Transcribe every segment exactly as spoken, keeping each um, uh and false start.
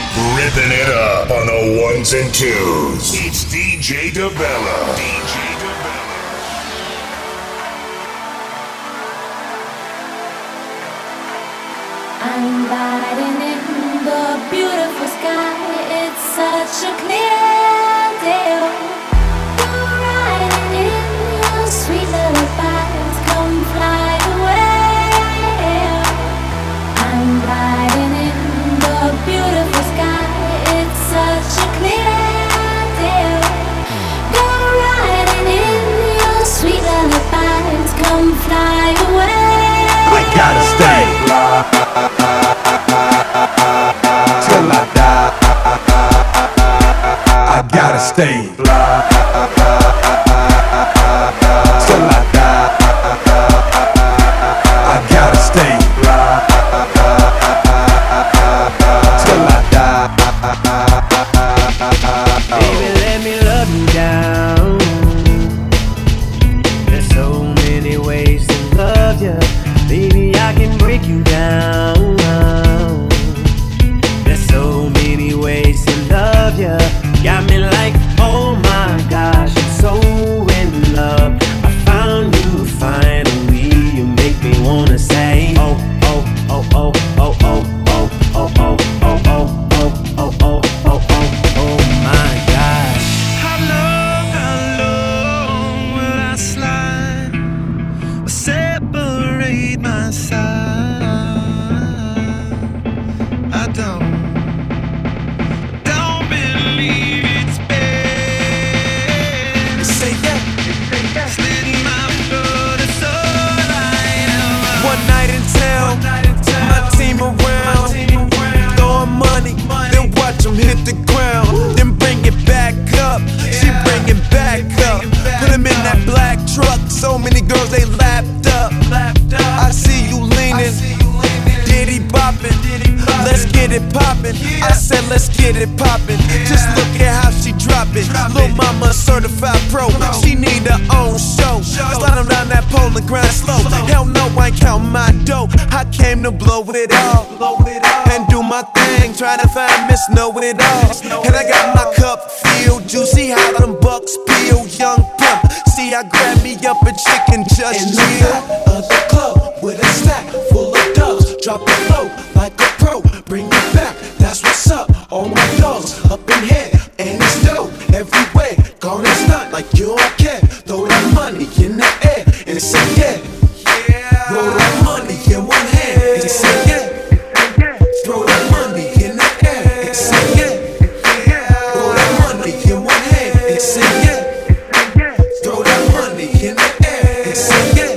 Ripping it up on the ones and twos. It's D J DeBella. D J I'm riding in the beautiful sky. It's such a clear day. You're riding in your sweet lullabies. Come fly away. I'm riding in the beautiful sky. It's such a clear day. You're riding in your sweet lullabies. Come fly away. I gotta stay till I die. I gotta stay till I die. I gotta stay till I die. Baby, let me love you down. There's so many ways to love you. Baby, I can break you down. There's so many ways to love you. Got me like, oh my gosh, I'm so in love. I found you finally. You make me wanna say, oh, oh, oh, oh, oh, oh, oh, oh, oh, oh, oh, oh, oh, oh, oh, oh, oh my gosh. How long, how long will I slide or separate my side? I don't, don't believe it's bad. You say yeah, slitting my blood is so light. One night in town, my team around, throwing money, then watch them hit the ground, then bring it back up, she bring it back up, put him in that black truck, so many girls they lapped up, I see you leaning, Diddy bopping, let's get it poppin', I said let's get it poppin', just look at how she drop it, Lil' mama certified pro, she need her own show, slide him down that pole and grind slow, hell no I ain't count my dough, I came to blow it all, and do my thing, try to find Miss Know It All, and I got my cup filled, juicy how them bucks peel, young pimp, see I grab me up a chicken just in chill. the back of the club with a stack full of dubs, drop it low like a pro, bring it back, that's what's up. All my dogs up in here, and it's dope everywhere. Gone it's not like you don't care. Throw that money in the air and say yeah. Roll that money in one hand and say yeah. Throw that money in the air and say yeah. Roll that money in one hand and say yeah. Throw that money in the air and say yeah.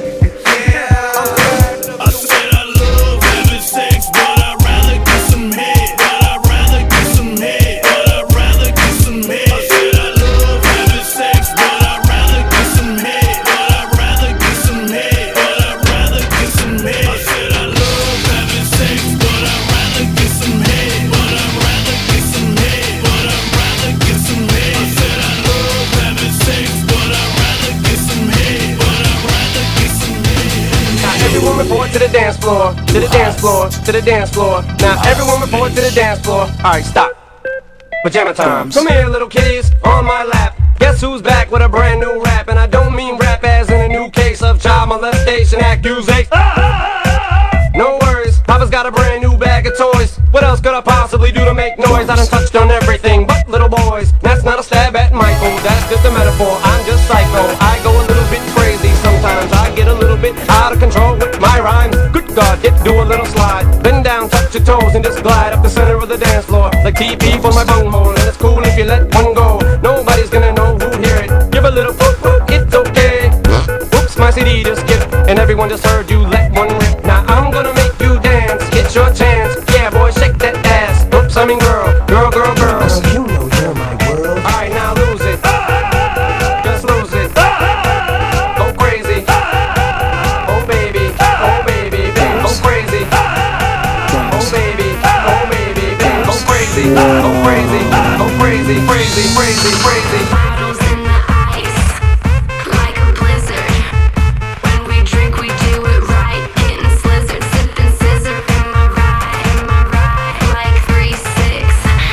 I said I love having sex, but I'd rather get some head. But I'd rather get some head. But I'd rather get some head. I said I love having sex, but I'd rather get some head. But I'd rather get some head. But I'd rather get some head. I said I love having sex, but I'd rather get some head. But I'd rather get some head. But I'd rather get some head. I said I love having sex, but I'd rather get some head. But I'd rather get some head. Now everyone report to the dance floor, to the dance floor, to the dance floor. Now everyone report to the dance floor. Alright, stop. Pajama time. Come here, little kitties, on my lap. Guess who's back with a brand new rap? And I don't mean rap as in a new case of child molestation accusation. No worries, Papa's got a brand new bag of toys. What else could I possibly do to make noise? I done touched on everything but little boys. That's not a stab at Michael, that's just a metaphor. I'm just psycho, I go a little bit crazy sometimes. I get a little bit out of control with my rhymes. Good God, get do a little slide. Bend down, touch your toes and just glide up the center of the dance floor. Like T P for my bunghole, and it's cool if you let one go. Nobody's gonna know who hear it. Give a little whoop whoop, it's okay. Oops, my C D just skipped, and everyone just heard you let one rip. Now I'm gonna make you dance, get your chance. Yeah, boy, shake that ass. Oops, I mean girl, girl, girl, girl. You know you're my world. Alright, now lose it. Just lose it. Go crazy. Oh baby, oh baby, baby, go crazy. Oh baby, oh baby, baby, go crazy. Go crazy, go crazy, crazy, crazy, crazy. Bottles in the ice, like a blizzard. When we drink, we do it right. Getting slizzard, sipping scissor. Am I right? Am I right? Like three six.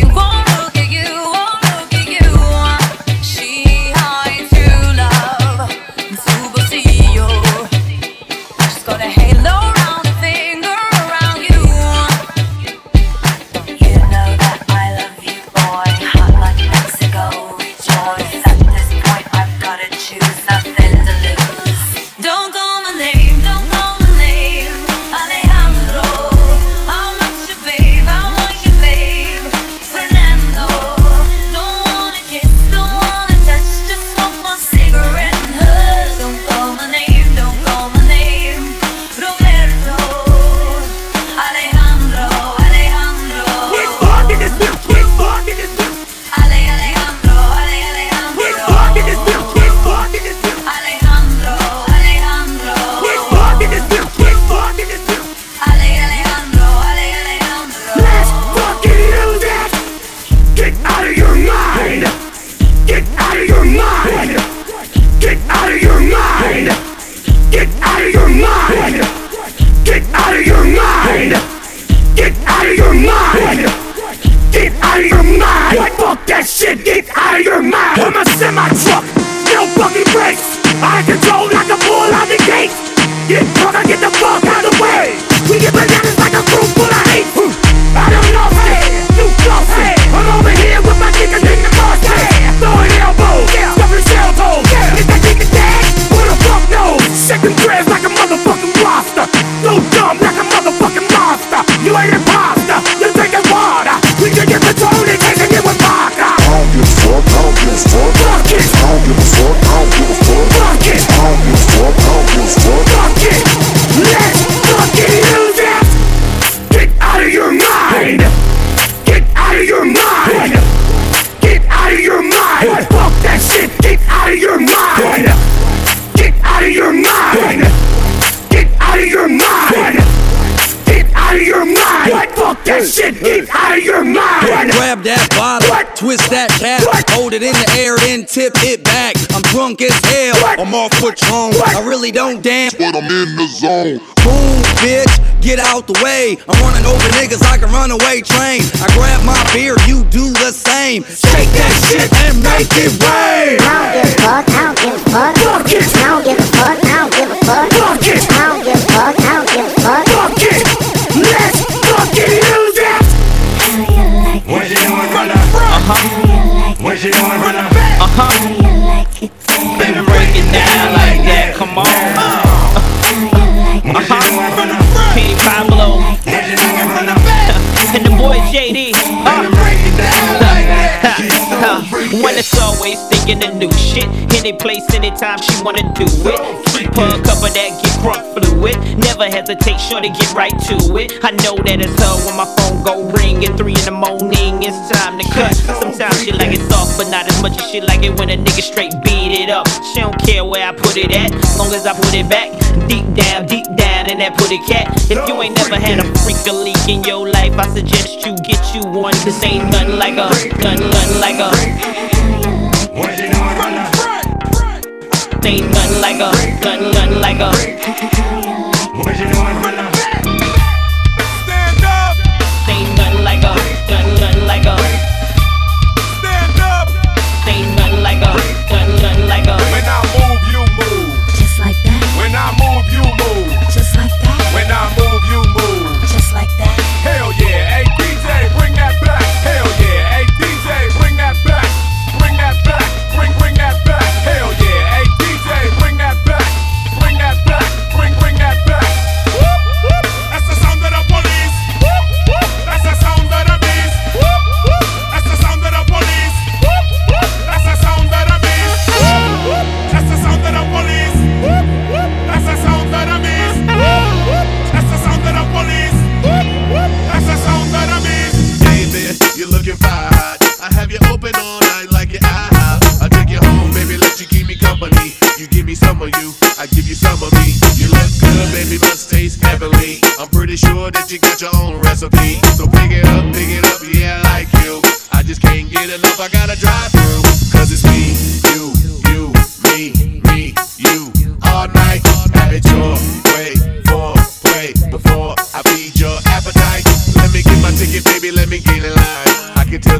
Grab that bottle, twist that cap, hold it in the air, then tip it back. I'm drunk as hell, I'm off Patron. I really don't dance, but I'm in the zone. Move, bitch, get out the way. I'm running over niggas like a runaway train. I grab my beer, you do the same. Shake that shit and make it rain. I don't give a fuck, I don't give a fuck. I don't give a fuck, I don't give a fuck. I don't give a fuck, I don't give a fuck. Fuck it, let's fucking use it. What you doing, brother? Uh-huh. What you doing, brother? Uh-huh. Baby, break it down like that. Come on. Uh-huh. P. Pablo. And the boy J D. Uh. When it's always thinking of new shit. Any place, anytime she wanna do it. Keep her cover that get crunk fluid. Never hesitate, sure to get right to it. I know that it's her when my phone go ring at three in the morning. It's time to cut. Sometimes she like it soft, but not as much as she like it when a nigga straight beat it up. She don't care where I put it at, as long as I put it back. Deep down, deep down in that putty cat. If you ain't never had a freak a leak in your life, I suggest you get you one. This ain't nothing like a, nothing, nothing like a. What you doing, brother? Ain't nothing like a, nothing, nothing like a. What you doing, brother? Stand up. Ain't nothing like a, nothing, nothing like a. Stand up. Ain't nothing like a, nothing, nothing like a. When I move, you move. Just like that. When I move, you move. Just like that. When I move, you move. Just like that. Hell yeah, hey D J, bring that back. Hell yeah, hey D J, bring that back. Bring that back. Bring, bring that back. Hell yeah, hey D J, bring that back. Bring that back. Bring, bring that back. Whoop, whoop. That's the sound of the police. Whoop, whoop. That's the sound of the beast. Whoop, whoop. That's the sound of the police. Whoop, whoop. That's the sound of the beast. Whoop, whoop. That's the sound of the police. Whoop, whoop. That's the sound of the beast. Whoop, whoop. That's the sound of the police. Whoop, whoop. That's the sound of the beast. Hey there, you're looking fine. I have you open all night like your eye. I take you home, baby, let you keep me company. You give me some of you, I give you some of me. You look good, baby, must taste heavenly. I'm pretty sure that you got your own recipe. So pick it up, pick it up, yeah, I like you. I just can't get enough, I gotta drive through. Cause it's me, you, you, me, me, you. All night, have it your way, for play. Before I feed your appetite, let me get my ticket, baby, let me get in line. I can tell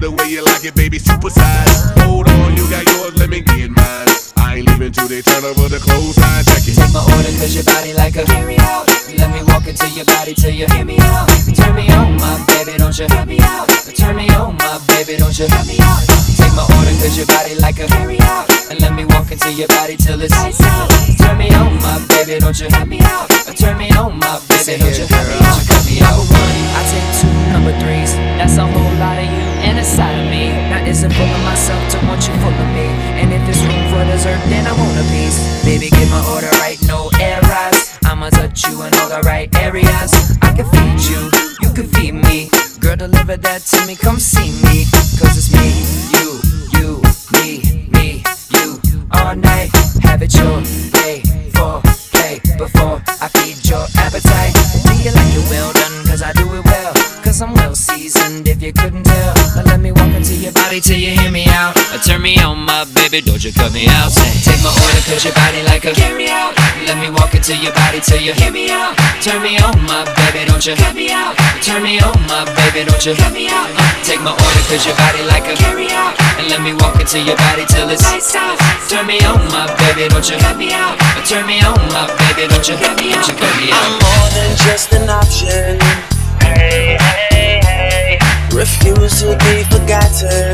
love the way you like it, baby, supersize. Hold on, you got yours, let me get mine. I ain't leaving till they turn over the clothes, I check it. Take my order cause your body like a carry out. Let me walk into your body till you hear me out. Turn me on, my baby, don't you hear me out. Turn me on, my baby, don't you hear me out. Take my order cause your body like a carry out. And let me walk into your body till it's lights out. Turn me on, my baby, don't you hear me out. Turn me on, my baby, don't you hear me out. Number one, I take two number threes. That's a whole lot of you and a side of me. Now is it full of myself to want you full of me? And if it's room for dessert, then I want a piece. Baby, get my order right, no errors. I'ma touch you in all the right areas. I can feed you, you can feed me. Girl, deliver that to me, come see me. Cause it's me, you, you, me, me, you. All night, have it your way. For play, before I feed your appetite. Do you like it well done? Cause I do it well. Cause I'm well seasoned, if you couldn't tell. Now let me walk into your body till you hear me out. Uh, turn me on, my baby, don't you cut me out. Say, take my order cause your body like a carry out. Let me walk into your body till you hear me out. Turn me on, my baby, don't you cut me out. Turn me on, my baby, don't you cut me out. Uh, take my order cause your body like a carry out. And let me walk into your body till it's lights out. Turn me on, my baby, don't you cut me out. Uh, turn me on, my baby, don't you cut me out. Don't you cut me out. I'm more than just an option. Hey, hey, hey. Refuse to be forgotten.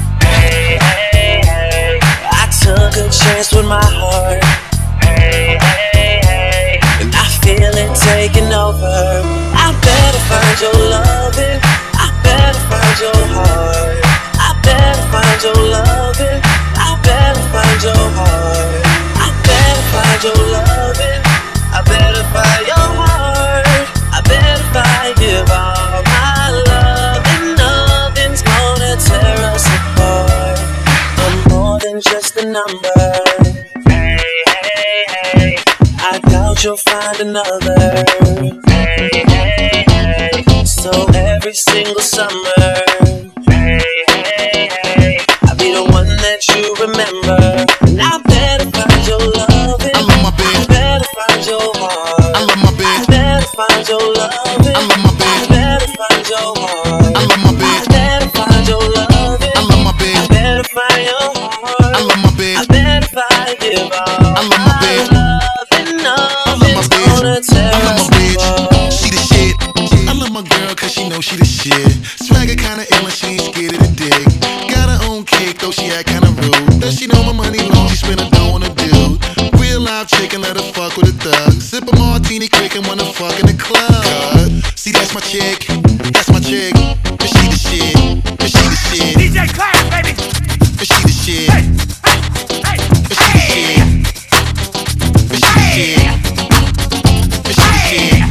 Hey, hey, hey. I took a chance with my heart. Hey, hey, hey. And I feel it taking over. I better find your loving. I better find your heart. I better find your loving. I better find your heart. I better find your loving. I better find your heart. I better find give all my love. And nothing's gonna tear us apart. I'm more than just a number. Hey, hey, hey. I doubt you'll find another. Hey, hey, hey. So every single summer, hey, hey, hey, I'll be the one that you remember. And I better find your loving. I love my baby. I better find your heart. I love my baby. I better find your loving. I love my baby. I better find your heart. I love my baby. I better find your loving. I love my baby. I better find your heart. I love my baby. I better find give all. I love my baby. I love my bitch. I love my bitch. She the shit. I love my girl cause she know she the shit. Swagger kinda ill and she ain't scared of the dick. Got her own cake though she act kinda rude. Does she know my money long? She spend a dough on a dude. Real live chicken, let her fuck with a thug. Sip a martini quick and wanna fuck in the club. See that's my chick, that's my chick. Cause she the shit, cause she the shit. D J Class, baby. Cause she the shit. Hey, hey, hey. Cause she the shit. Cause she the shit. Cause she the shit.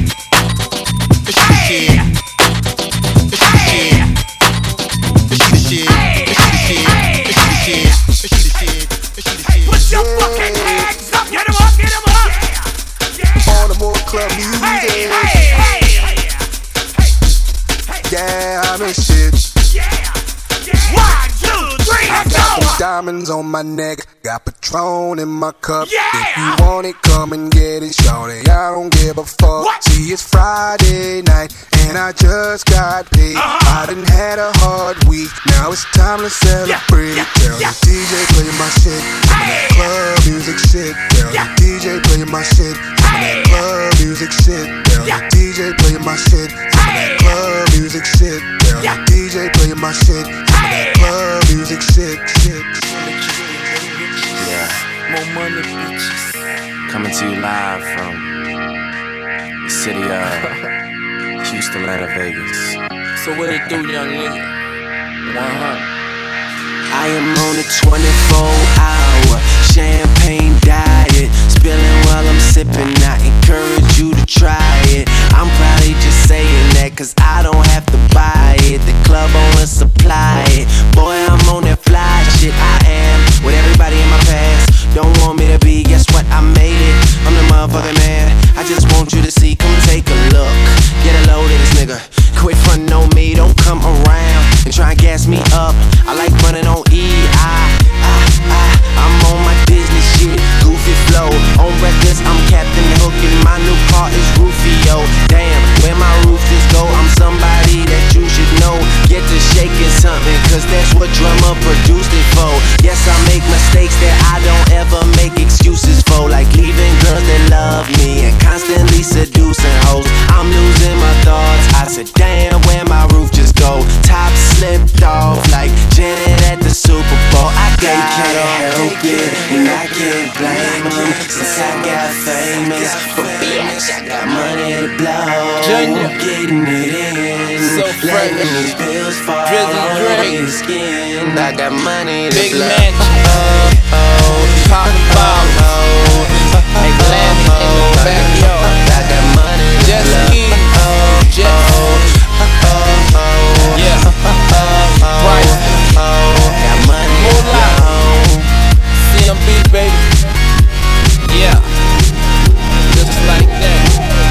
Cause she the shit. Cause she the shit. Cause she the shit. Cause she the shit. Cause she the shit. Cause she the shit. Put your fucking hands up. Get 'em up. Get 'em up. On the more club music. Yeah, I'm in shit. One, two, three, let's go. Diamonds on my neck, got Patron in my cup. Yeah. If you want it, come and get it, shorty. I don't give a fuck. What? See, it's Friday night, and I just got paid. Uh-huh. I done had a hard week, now it's time to celebrate. Yeah. Yeah. Tell yeah. the D J play my shit, some of that club music shit. Tell yeah. the D J play my shit, some of that club music shit. Tell yeah. the D J play my shit, some of that club music shit. Tell yeah. the D J play my shit, some of that club music shit. Shit. Yeah, more money bitches. Coming to you live from the city of Houston, Atlanta, Vegas. So what it do, young nigga? one hundred. I am on a twenty-four hour champagne diet, spilling while I'm sipping. I encourage you to try it. I'm probably just saying that cause I don't have to buy it. The club only supply it. Boy, I'm on that fly shit. I am with everybody in my past. Don't want me to be, guess what? I made it. I'm the motherfucking man. I just want you to see, come take a look. Get a load of this nigga. Quit frontin' on me, don't come around and try and gas me up. I like running on E. I, I, I, I'm on my business shit. Goofy flow, on records, I'm Captain Hook and my new car is Rufio. Damn, where my roof just go? I'm somebody that you should know. Get to shaking something, cause that's what drummer produced it for. Yes, I make mistakes that I don't ever make excuses for, like leaving girls that love me and constantly seducing hoes. I'm losing my thoughts, I said damn, where my roof just go? Top slipped off like Janet at the Super Bowl. I gotta help it, and I can't blame them, since I got famous. For bitch, I got money to blow, getting it in, so letting these bills fall on your skin. I got money to Big blow. man, oh, oh, poppin' bottles, hey, land in the backyard. I got money to Jet blow. ski, jet, yeah, Bryce, got money to blow. C M B, baby, yeah, just like that.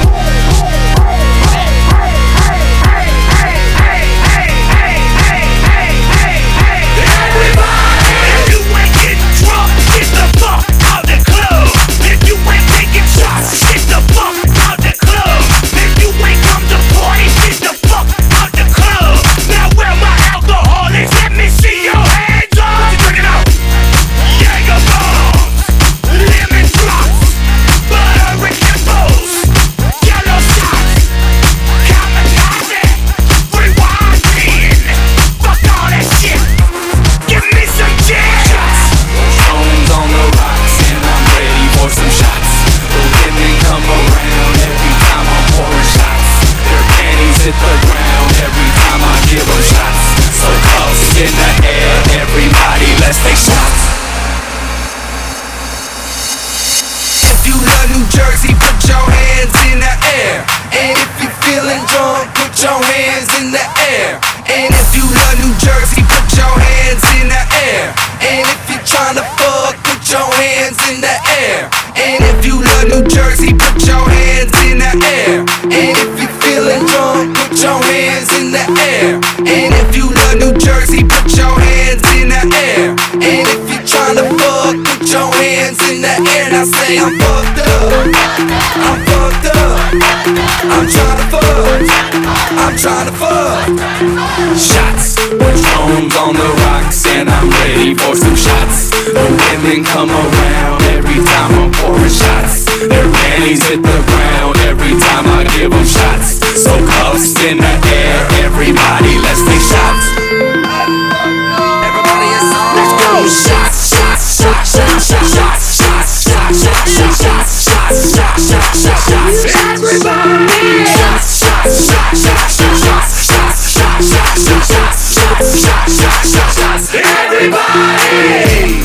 Come around every time I'm pouring shots. Their panties hit the ground every time I give them shots. So cuffs in the air, everybody let's take shots. Everybody is on. Let's go. Shots, shots, shots, shots, shots, shots, shots, shots, shots, shots, shots, shots, shots, shots, shots. Everybody. Shots, shots, shots, shots, shots, shots, shots, shots, shots, shots, shots, shots, shots, shots. Everybody.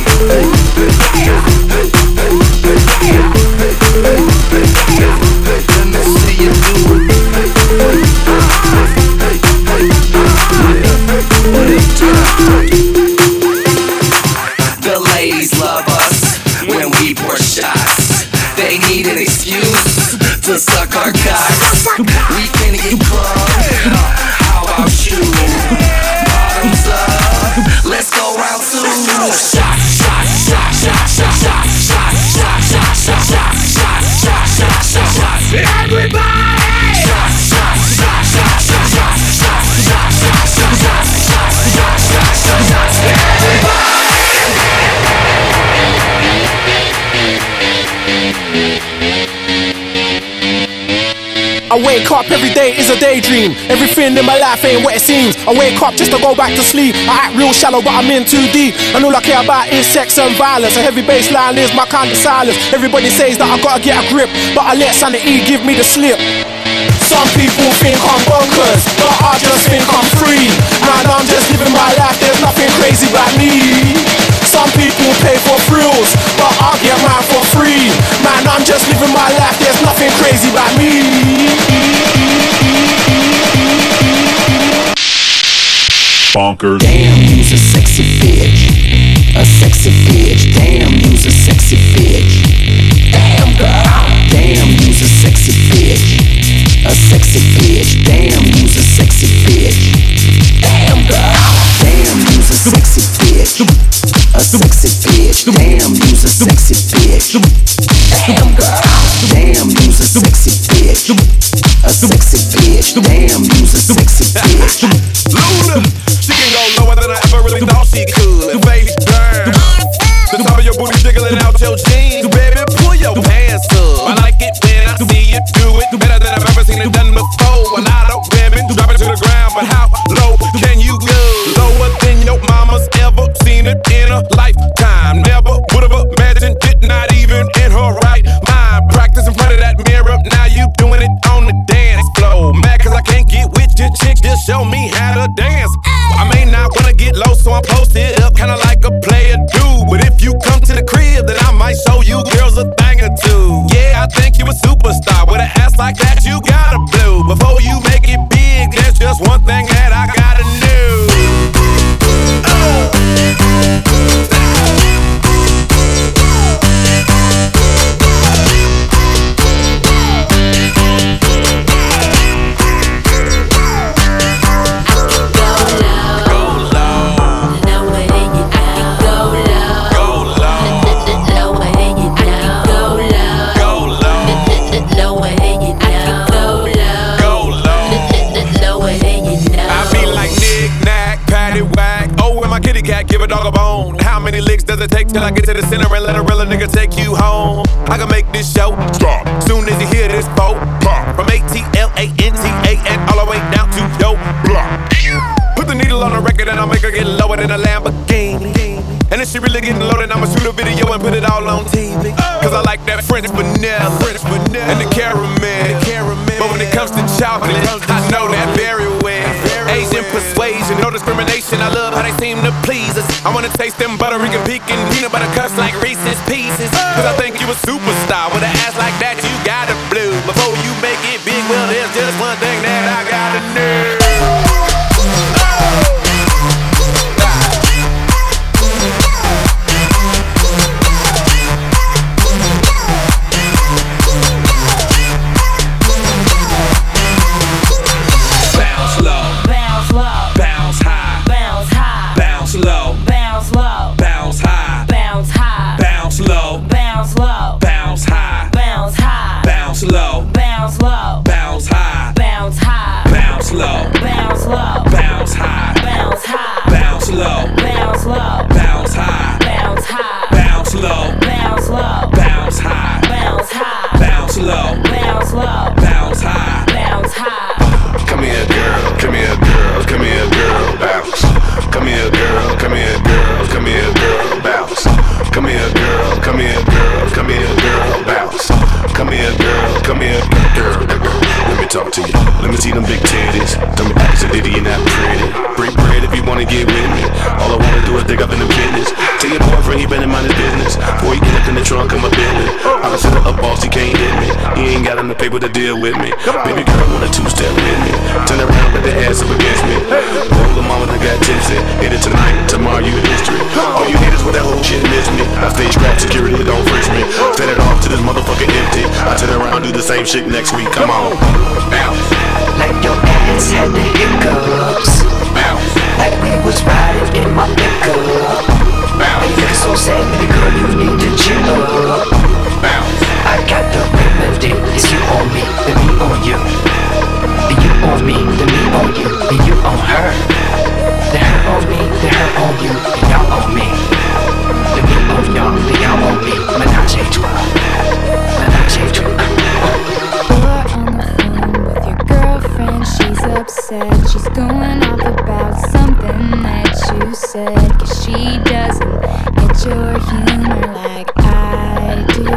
The ladies love us when we pour shots. They need an excuse to suck our cocks. We can get crunk. How about you? Bottoms up. Let's go round two. Shots, shots, shots, shots, shots, shots, shots, shots, shots, shots, shots, shots, shots, shots, shots, shots. Everybody. Shots, shots, shots, shots, shots, shots, shots, shots, shots, shots, shots, shots, shots, shots, shots. Everybody. I wake up every day is a daydream. Everything in my life ain't what it seems. I wake up just to go back to sleep. I act real shallow but I'm in too deep. And all I care about is sex and violence. A heavy bass line is my kind of silence. Everybody says that I gotta get a grip, but I let sanity give me the slip. Some people think I'm bonkers, but I just think I'm free. Man, I'm just living my life, there's nothing crazy about me. Some people pay for thrills, but I get mine for free. Man, I'm just living my life, there's nothing crazy about me. Bonkers. Damn, you's a sexy bitch. A sexy bitch. Damn, you's a sexy bitch. Damn, girl. Damn, you's a sexy bitch. A sexy bitch. Damn, you's a sexy bitch. Damn, girl. Damn, you's a sexy bitch. A sexy bitch. Damn, you's a sexy bitch. Damn, girl. Damn, you's a sexy bitch. A sexy bitch. Damn, you's a sexy bitch. Luda, she your jeans. So baby, pull your pants up. I like it when I see you do it. Better than I've ever seen it done before. A lot of women drop it to the ground, but how low can you go? Lower than your mama's ever seen it in a lifetime. Never would've imagined it, not even in her right mind. Practice in front of that mirror, now you doing it on the dance floor. Mad cause I can't get with your chick, just show me how to dance. I may not wanna get low, so I'm posted up, kinda like a player do. But if you come to the crib, then I might show you girls a thing or two. Yeah, I think you a superstar. With an ass like that, you gotta blow. Before you make it big, there's just one thing that I gotta know. Oh. Give a dog a bone. How many licks does it take till I get to the center and let a real nigga take you home? I can make this show stop soon as you hear this boat pop. From A T L A N T A and all the way down to yo block. Put the needle on the record and I'll make her get lower than a Lamborghini. And if she really getting loaded, I'ma shoot a video and put it all on T V. Cause I like that French vanilla, French vanilla and the caramel. But when it comes to chocolate, I know that very well. Asian persuasion, no discrimination. I love how they seem to please us. I wanna taste them buttery and pecan peanut butter cups like Reese's Pieces. Cause I think you a superstar. With an ass like that, you gotta blow. Before you make it big, well, there's just one thing that I gotta know. Talk to you. Let me see them big titties. Tell me ask a ditty and that pretty. Break bread if you wanna get with me. All I wanna do is dig up in the business. Tell your boyfriend he better mind his business. Before he get up in the trunk of my business. I consider a boss, he can't hit me. He ain't got enough paper to deal with me. Baby girl want a two-step with me. Turn around, put the ass up against me. Roll the mama that got tipsy. Hit it tonight, tomorrow you in history. All you haters with that whole shit miss me. I stay strapped, security don't frisk me. Set it off to this motherfucker empty. I turn around, do the same shit next week. Come on. Bounce. Like your ass had the hiccups. Bounce. Like we was riding in my pickup. Bounce. You looking so sad, baby girl, you need to chill up. Bounce. I got the remedy. It's you on me, then me on you. Then you on me, then me on you. Then you on her. Then her on me, then her on you. Then y'all on me. Then me on y'all, then y'all on me. Menage a trois. Menage a trois. She's upset, she's going off about something that you said. Cause she doesn't get your humor like I do.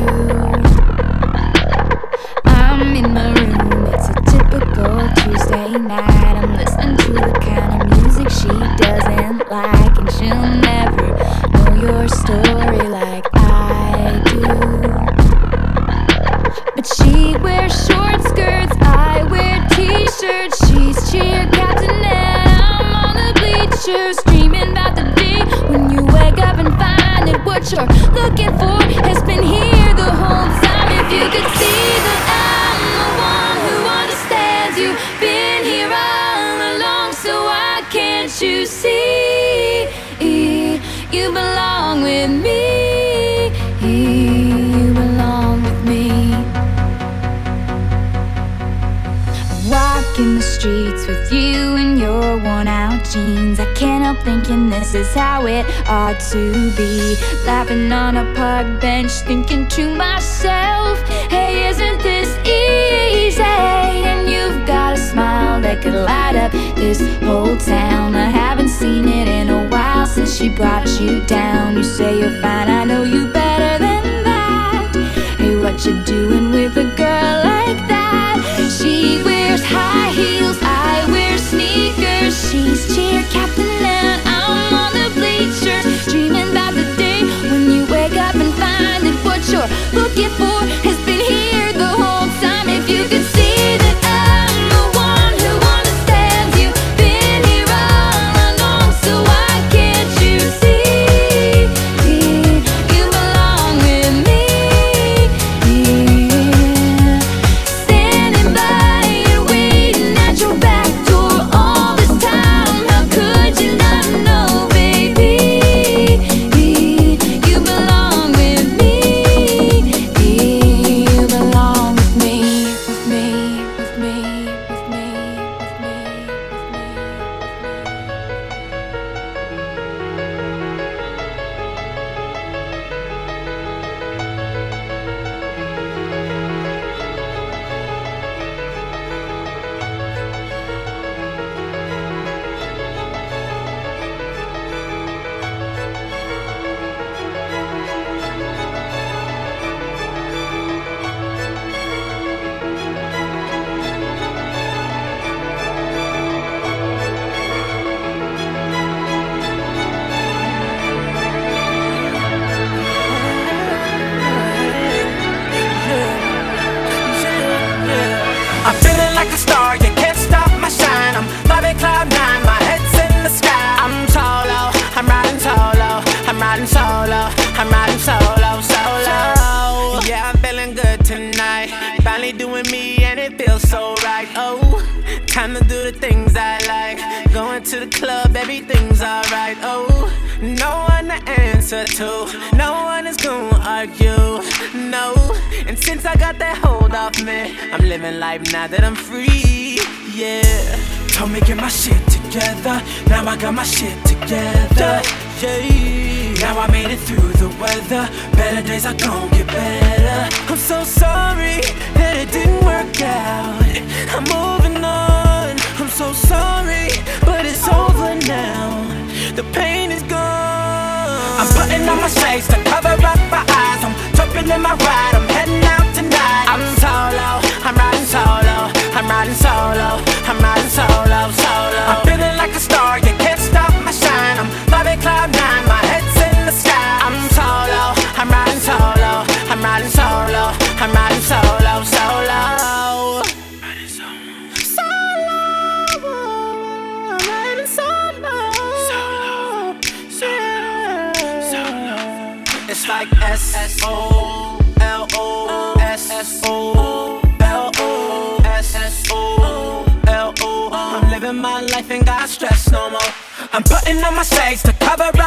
I'm in my room, it's a typical Tuesday night. I'm listening to the kind of music she doesn't like. And she'll never know your story like I do. But she wears short skirts, I wear t-shirts. She's cheer captain and I'm on the bleachers, dreaming about the day when you wake up and find that what you're looking for has been here the whole time. If you could see that I'm the one who understands you, been here all along, so why can't you see you belong with me? You belong with me. Walk in the street streets with you in your worn out jeans. I can't help thinking this is how it ought to be. Laughing on a park bench, thinking to myself, hey, isn't this easy? And you've got a smile that could light up this whole town. I haven't seen it in a while since she brought you down. You say you're fine, I know you better than that. Hey, what you doing with a girl like that? She wears high heels, I wear sneakers. She's cheer captain and I'm on the bleachers, dreaming about the day when you wake up and find that what you're looking for has been here the whole time. If you could see that I'm the one who understands you, been here all along, so why can't you see? You belong with me. Standing by and waiting at your back door all this time. How could you not know, baby? You belong with me. You belong with me, with me, with me, with me, with me. I'm feeling like a star, you can't stop my shine. I'm flying cloud nine, my head's in the sky. I'm solo, I'm riding solo, I'm riding solo, I'm riding solo, solo. Yeah, I'm feeling good tonight. Finally doing me and it feels so right. Oh, time to do the things I like. Going to the club, everything's alright. Oh, no one to answer to, no one is gonna argue, no. And since I got that hold off me, I'm living life now that I'm free, yeah. Told me get my shit together, now I got my shit together, yeah. Now I made it through the weather, better days are gon' get better. I'm so sorry that it didn't work out, I'm moving on. I'm so sorry, but it's over now, the pain is gone. I'm putting on my shades to cover up my eyes. I'm jumping in my ride, I'm heading out tonight. I'm solo, I'm riding solo, I'm riding solo, I'm riding solo, solo. I'm feeling like a star, you can't stop my shine. I'm flying cloud nine, my head's in the sky. I'm solo, I'm riding solo, I'm riding solo, I'm riding solo, solo. It's like S S O L O S S O L O S S O L O. I'm living my life, ain't got stress no more. I'm putting on my shades to cover